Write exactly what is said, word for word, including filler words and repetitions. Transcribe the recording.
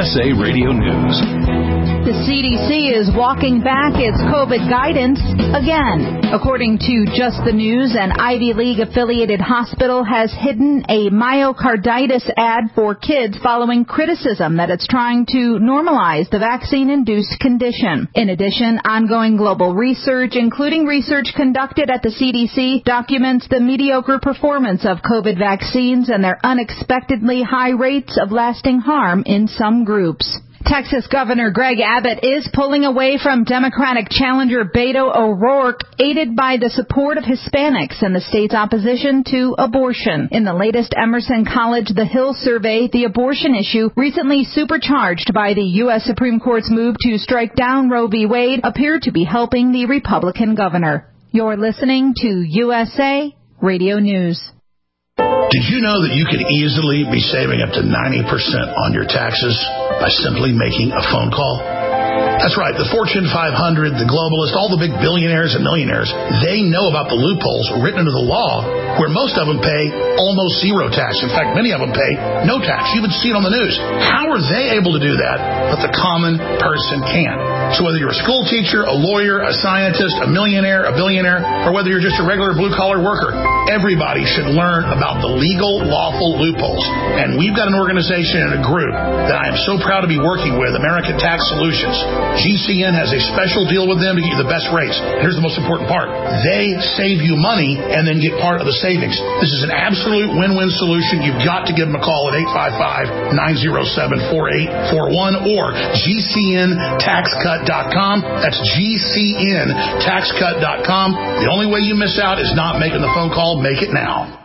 S A Radio News. The C D C is walking back its COVID guidance again. According to Just the News, an Ivy League-affiliated hospital has hidden a myocarditis ad for kids following criticism that it's trying to normalize the vaccine-induced condition. In addition, ongoing global research, including research conducted at the C D C, documents the mediocre performance of COVID vaccines and their unexpectedly high rates of lasting harm in some groups. Texas Governor Greg Abbott is pulling away from Democratic challenger Beto O'Rourke, aided by the support of Hispanics and the state's opposition to abortion. In the latest Emerson College The Hill survey, the abortion issue, recently supercharged by the U S Supreme Court's move to strike down Roe v. Wade, appeared to be helping the Republican governor. You're listening to U S A Radio News. Did you know that you could easily be saving up to ninety percent on your taxes by simply making a phone call? That's right. The Fortune five hundred, the globalists, all the big billionaires and millionaires, they know about the loopholes written into the law where most of them pay almost zero tax. In fact, many of them pay no tax. You would see it on the news. How are they able to do that, but the common person can't? So whether you're a school teacher, a lawyer, a scientist, a millionaire, a billionaire, or whether you're just a regular blue-collar worker, everybody should learn about the legal, lawful loopholes. And we've got an organization and a group that I am so proud to be working with, American Tax Solutions. G C N has a special deal with them to get you the best rates. Here's the most important part. They save you money and then get part of the savings. This is an absolute win-win solution. You've got to give them a call at eight five five, nine oh seven, four eight four one or G C N tax cut dot com. That's G C N tax cut dot com. The only way you miss out is not making the phone call. Make it now.